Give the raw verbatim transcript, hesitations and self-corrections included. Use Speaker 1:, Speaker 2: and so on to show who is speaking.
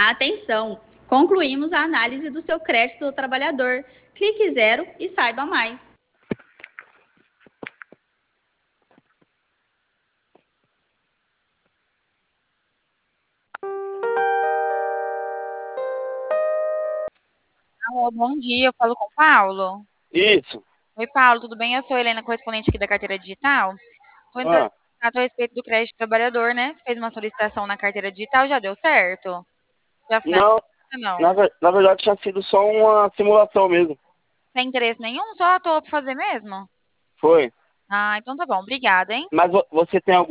Speaker 1: Atenção! Concluímos a análise do seu crédito do trabalhador. Clique zero e saiba mais.
Speaker 2: Alô, bom dia, eu falo com o Paulo.
Speaker 3: Isso.
Speaker 2: Oi, Paulo, tudo bem? Eu sou a Helena, correspondente aqui da carteira digital. Estou entrando
Speaker 3: Ah,
Speaker 2: em contato a respeito do crédito trabalhador, né? Você fez uma solicitação na carteira digital, já deu certo? Já finalizou?
Speaker 3: não,
Speaker 2: Não.
Speaker 3: na, ver- na verdade tinha sido só uma simulação mesmo.
Speaker 2: Sem interesse nenhum? Só tô pra fazer mesmo?
Speaker 3: Foi.
Speaker 2: Ah, então tá bom. Obrigada, hein?
Speaker 3: Mas vo- você tem algum